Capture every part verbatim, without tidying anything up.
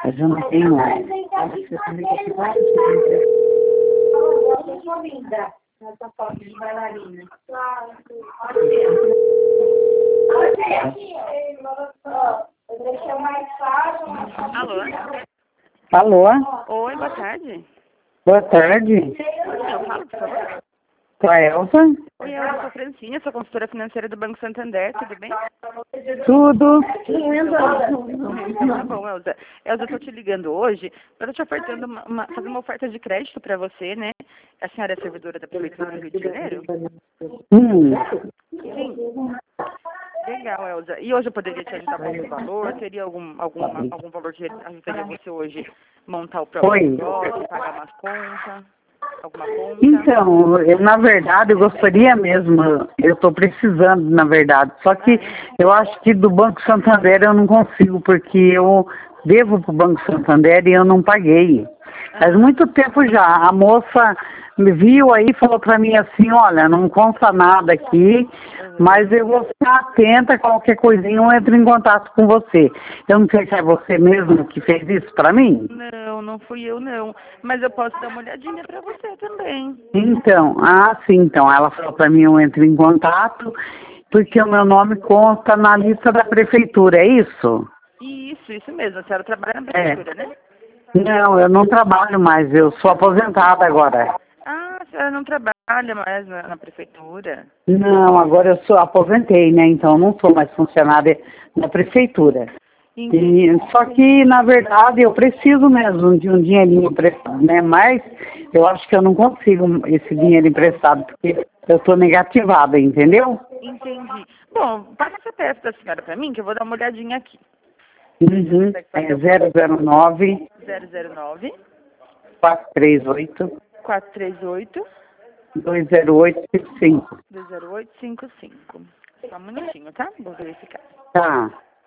Mas eu não tenho mais. Acho que eu também tenho vários. Linda, essa foto de bailarina. Claro. Eu deixei mais fácil. Alô? Alô? Oi, boa tarde. Boa tarde. Eu falo, por favor. Com a Elza? Oi, eu sou Francine, sou consultora financeira do Banco Santander, tudo bem? Tudo. Tá bom, Elza. Elza, eu tô te ligando hoje para te ofertando uma, uma, fazer uma oferta de crédito para você, né? A senhora é servidora da Prefeitura do Rio de Janeiro? Hum. Sim. Legal, Elza. E hoje eu poderia te ajudar com algum valor? Teria algum, algum, algum valor que ajudaria você hoje montar o próprio Oi. negócio, pagar umas contas? Alguma conta? Então, eu, na verdade, eu gostaria mesmo, eu estou precisando, na verdade, só que eu acho que do Banco Santander eu não consigo, porque eu devo para o Banco Santander e eu não paguei. Faz muito tempo já, a moça me viu aí e falou para mim assim, olha, não consta nada aqui, mas eu vou ficar atenta, qualquer coisinha eu entro em contato com você. Eu não sei se é você mesmo que fez isso para mim. Não, não fui eu não. Mas eu posso dar uma olhadinha para você também. Então, ah, sim, então, ela falou para mim, eu entro em contato, porque o meu nome consta na lista da prefeitura, é isso? Isso, isso mesmo. A senhora trabalha na É. prefeitura, né? Não, eu não trabalho mais, eu sou aposentada agora. Ah, a senhora não trabalha mais na, na prefeitura? Não, agora eu sou aposentei, né? Então eu não sou mais funcionária da prefeitura. Entendi. E, só que, na verdade, eu preciso mesmo de um dinheirinho emprestado, né? Mas eu acho que eu não consigo esse dinheiro emprestado, porque eu estou negativada, entendeu? Entendi. Bom, passa essa peça da senhora para mim, que eu vou dar uma olhadinha aqui. Uhum. É zero zero nove, zero zero nove, quatro três oito, quatro três oito, dois zero oito cinco cinco. dois zero oito cinco cinco. Só um minutinho, tá? Vou verificar. Tá.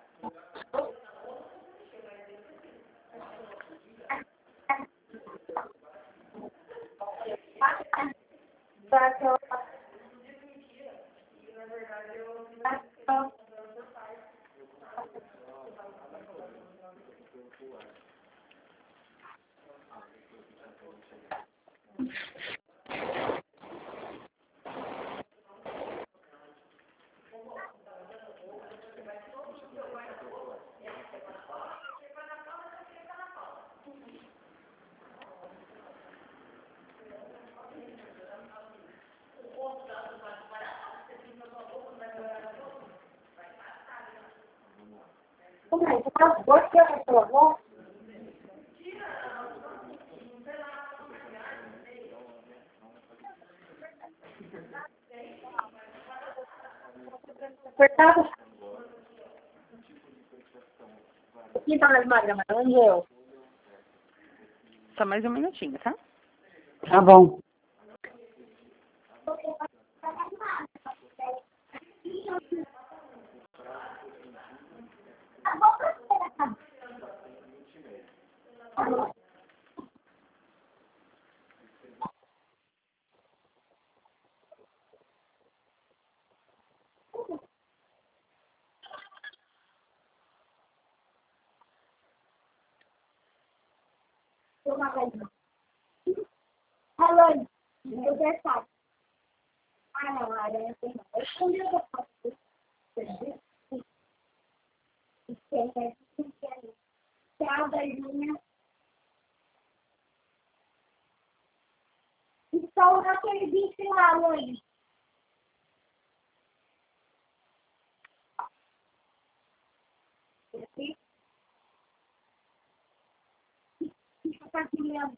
Como é? Você tá gostando, por favor? Apertado. Aqui tá mais magra, mas onde eu? Só mais um minutinho, tá? Tá bom. Alô, eu já sabe. Ah, não, Aranha tem não. Eu escondi o que eu faço. Tchau, beijinho. E só naquele bicho lá, Luiz. Fica compartilhando.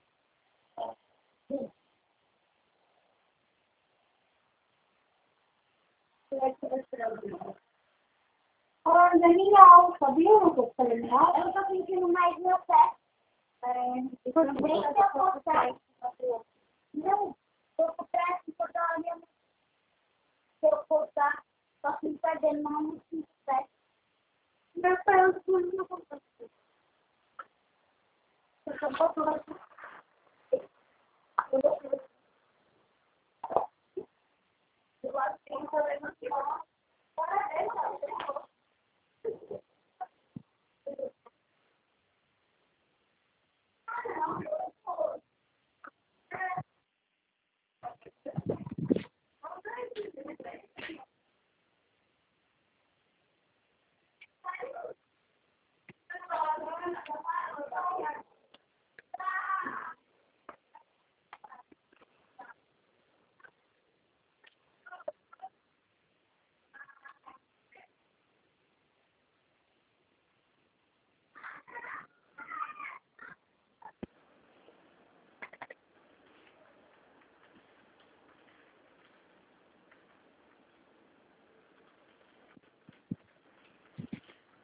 Olha, Daniel, sabia o que eu falei? Eu tô sentindo mais meu pé. É, por bem que eu posso. Não, eu tô perto, eu tô olhando. Se eu cortar, só que perdendo mal no pé. Meu pé, eu tô não consigo. Eu só posso ver. Eu acho que tem um problema aqui, ó.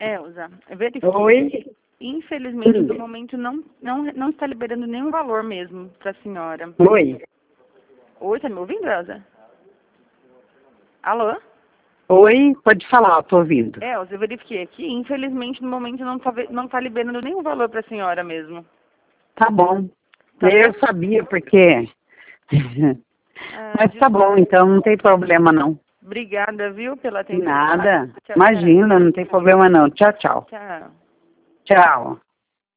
Elza, verifique. Oi? Infelizmente, Sim. no momento, não, não, não está liberando nenhum valor mesmo para a senhora. Oi? Oi, tá me ouvindo, Elza? Alô? Oi? Pode falar, tô ouvindo. Elza, eu verifiquei aqui. Infelizmente, no momento, não está não tá liberando nenhum valor para a senhora mesmo. Tá bom. Tá Eu bom? sabia porque... Ah, Mas tá bom, então não tem problema não. obrigada, viu, pela De atenção. nada. Tchau, Imagina, não tem problema não. Tchau, tchau. tchau. Tchau. Tchau.